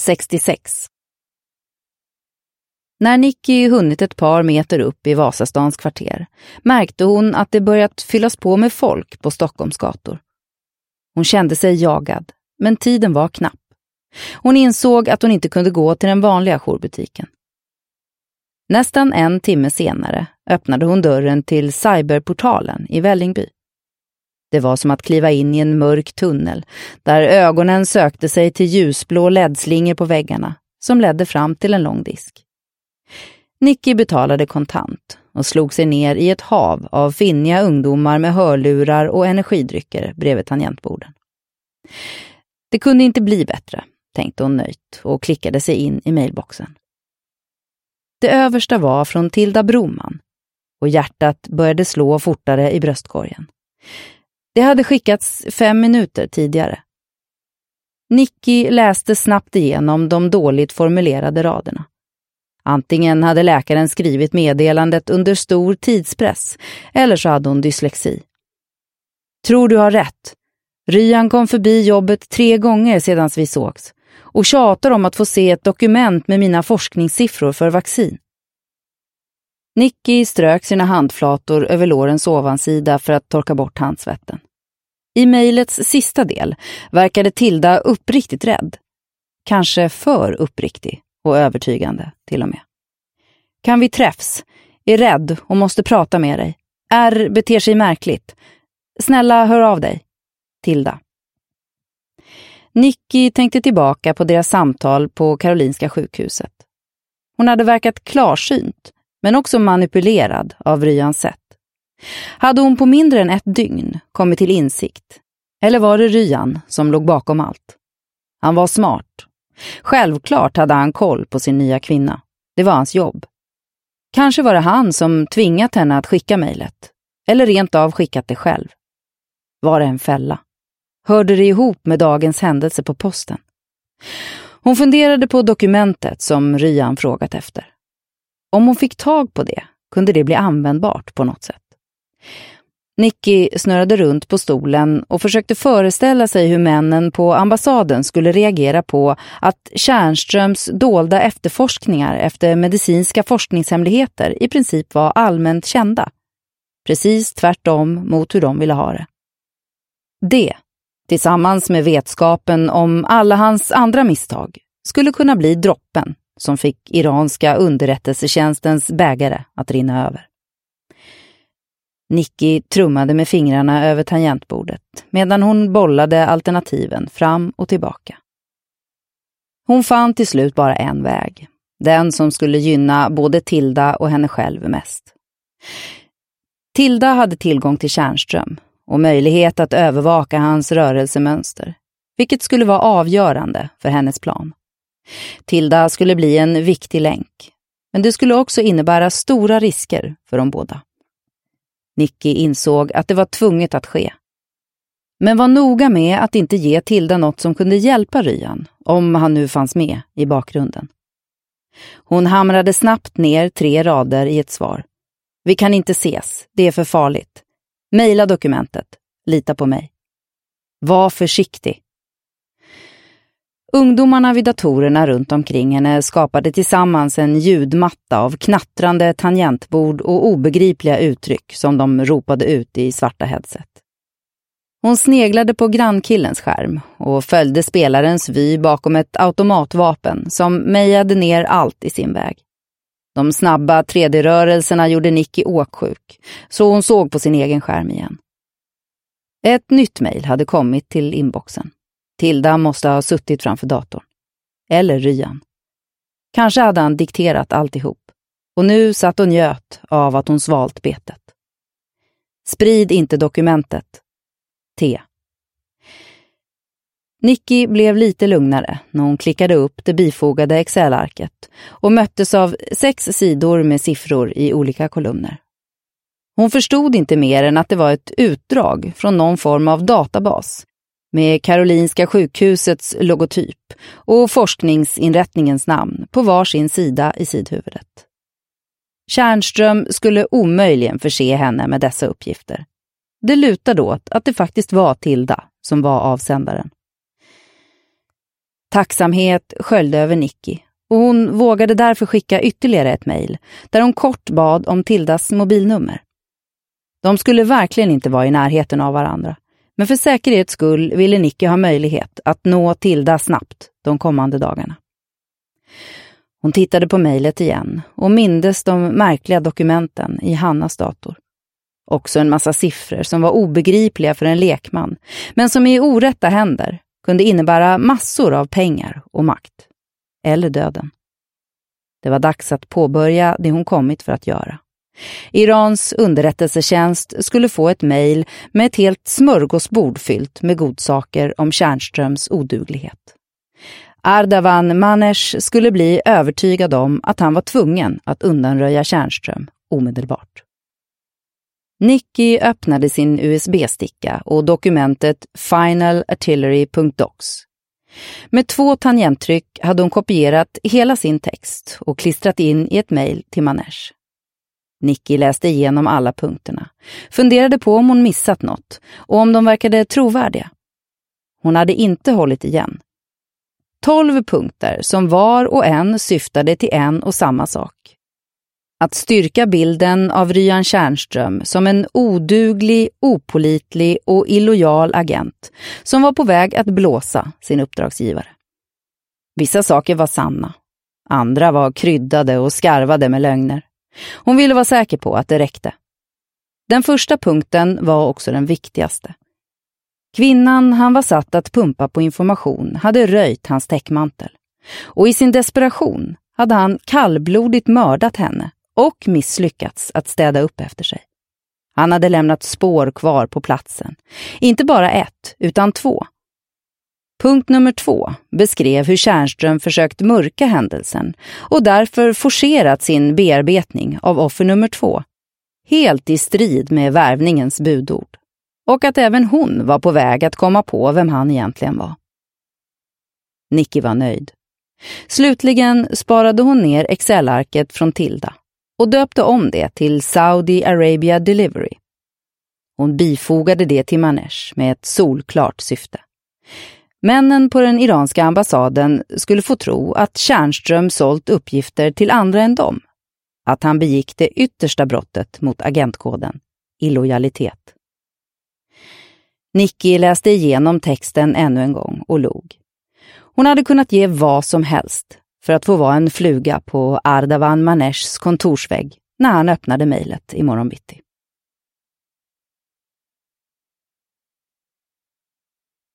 66. När Nicky hunnit ett par meter upp i Vasastans kvarter märkte hon att det börjat fyllas på med folk på Stockholms gator. Hon kände sig jagad, men tiden var knapp. Hon insåg att hon inte kunde gå till den vanliga jourbutiken. Nästan en timme senare öppnade hon dörren till cyberportalen i Vällingby. Det var som att kliva in i en mörk tunnel där ögonen sökte sig till ljusblå ledslingor på väggarna som ledde fram till en lång disk. Nicky betalade kontant och slog sig ner i ett hav av finniga ungdomar med hörlurar och energidrycker bredvid tangentborden. Det kunde inte bli bättre, tänkte hon nöjt och klickade sig in i mailboxen. Det översta var från Tilda Broman och hjärtat började slå fortare i bröstkorgen. Det hade skickats 5 minuter tidigare. Nicky läste snabbt igenom de dåligt formulerade raderna. Antingen hade läkaren skrivit meddelandet under stor tidspress eller så hade hon dyslexi. Tror du har rätt. Ryan kom förbi jobbet 3 gånger sedan vi sågs och tjatar om att få se ett dokument med mina forskningssiffror för vaccin. Nicky strök sina handflator över lårens ovansida för att torka bort handsvetten. I mejlets sista del verkade Tilda uppriktigt rädd. Kanske för uppriktig och övertygande till och med. Kan vi träffs? Är rädd och måste prata med dig. Beter sig märkligt. Snälla, hör av dig. Tilda. Nicky tänkte tillbaka på deras samtal på Karolinska sjukhuset. Hon hade verkat klarsynt, men också manipulerad av Ryans sätt. Hade hon på mindre än 1 dygn kommit till insikt? Eller var det Ryan som låg bakom allt? Han var smart. Självklart hade han koll på sin nya kvinna. Det var hans jobb. Kanske var det han som tvingat henne att skicka mejlet. Eller rent av skickat det själv. Var det en fälla? Hörde det ihop med dagens händelse på posten? Hon funderade på dokumentet som Ryan frågat efter. Om hon fick tag på det kunde det bli användbart på något sätt. Nicky snurrade runt på stolen och försökte föreställa sig hur männen på ambassaden skulle reagera på att Tjärnströms dolda efterforskningar efter medicinska forskningshemligheter i princip var allmänt kända. Precis tvärtom mot hur de ville ha det. Det, tillsammans med vetskapen om alla hans andra misstag, skulle kunna bli droppen som fick iranska underrättelsetjänstens bägare att rinna över. Nicky trummade med fingrarna över tangentbordet medan hon bollade alternativen fram och tillbaka. Hon fann till slut bara en väg, den som skulle gynna både Tilda och henne själv mest. Tilda hade tillgång till Tjärnström och möjlighet att övervaka hans rörelsemönster, vilket skulle vara avgörande för hennes plan. Tilda skulle bli en viktig länk, men det skulle också innebära stora risker för de båda. Nicky insåg att det var tvunget att ske. Men var noga med att inte ge Tilda något som kunde hjälpa Ryan, om han nu fanns med i bakgrunden. Hon hamrade snabbt ner 3 rader i ett svar. Vi kan inte ses, det är för farligt. Maila dokumentet, lita på mig. Var försiktig. Ungdomarna vid datorerna runt omkring henne skapade tillsammans en ljudmatta av knattrande tangentbord och obegripliga uttryck som de ropade ut i svarta headset. Hon sneglade på grannkillens skärm och följde spelarens vy bakom ett automatvapen som mejade ner allt i sin väg. De snabba 3D-rörelserna gjorde Nicky åksjuk, så hon såg på sin egen skärm igen. Ett nytt mejl hade kommit till inboxen. Tilda måste ha suttit framför datorn. Eller Ryan. Kanske hade han dikterat alltihop. Och nu satt hon njöt av att hon svalt betet. Sprid inte dokumentet. T. Nicky blev lite lugnare när hon klickade upp det bifogade Excel-arket och möttes av 6 sidor med siffror i olika kolumner. Hon förstod inte mer än att det var ett utdrag från någon form av databas med Karolinska sjukhusets logotyp och forskningsinrättningens namn på var sin sida i sidhuvudet. Tjärnström skulle omöjligen förse henne med dessa uppgifter. Det lutade åt att det faktiskt var Tilda som var avsändaren. Tacksamhet sköljde över Nicky och hon vågade därför skicka ytterligare ett mejl där hon kort bad om Tildas mobilnummer. De skulle verkligen inte vara i närheten av varandra, men för säkerhets skull ville Nicky ha möjlighet att nå Tilda snabbt de kommande dagarna. Hon tittade på mejlet igen och mindes de märkliga dokumenten i Hannas dator. Också en massa siffror som var obegripliga för en lekman, men som i orätta händer kunde innebära massor av pengar och makt. Eller döden. Det var dags att påbörja det hon kommit för att göra. Irans underrättelsetjänst skulle få ett mejl med ett helt smörgåsbord fyllt med godsaker om Tjärnströms oduglighet. Ardavan Manesh skulle bli övertygad om att han var tvungen att undanröja Tjärnström omedelbart. Nicky öppnade sin USB-sticka och dokumentet finalartillery.docs. Med 2 tangenttryck hade hon kopierat hela sin text och klistrat in i ett mejl till Manesh. Nicky läste igenom alla punkterna, funderade på om hon missat något och om de verkade trovärdiga. Hon hade inte hållit igen. 12 punkter som var och en syftade till en och samma sak. Att styrka bilden av Ryan Tjärnström som en oduglig, opålitlig och illojal agent som var på väg att blåsa sin uppdragsgivare. Vissa saker var sanna, andra var kryddade och skarvade med lögner. Hon ville vara säker på att det räckte. Den första punkten var också den viktigaste. Kvinnan han var satt att pumpa på information hade röjt hans täckmantel. Och i sin desperation hade han kallblodigt mördat henne och misslyckats att städa upp efter sig. Han hade lämnat spår kvar på platsen. Inte bara 1, utan 2. Punkt nummer 2 beskrev hur Tjärnström försökt mörka händelsen och därför forcerat sin bearbetning av offer nummer 2. Helt i strid med värvningens budord. Och att även hon var på väg att komma på vem han egentligen var. Nicky var nöjd. Slutligen sparade hon ner Excel-arket från Tilda och döpte om det till Saudi Arabia Delivery. Hon bifogade det till Manesh med ett solklart syfte. Männen på den iranska ambassaden skulle få tro att Tjärnström sålt uppgifter till andra än dem. Att han begick det yttersta brottet mot agentkoden, illojalitet. Nicky läste igenom texten ännu en gång och log. Hon hade kunnat ge vad som helst för att få vara en fluga på Ardavan Maneshs kontorsvägg när han öppnade mejlet i morgonbitti.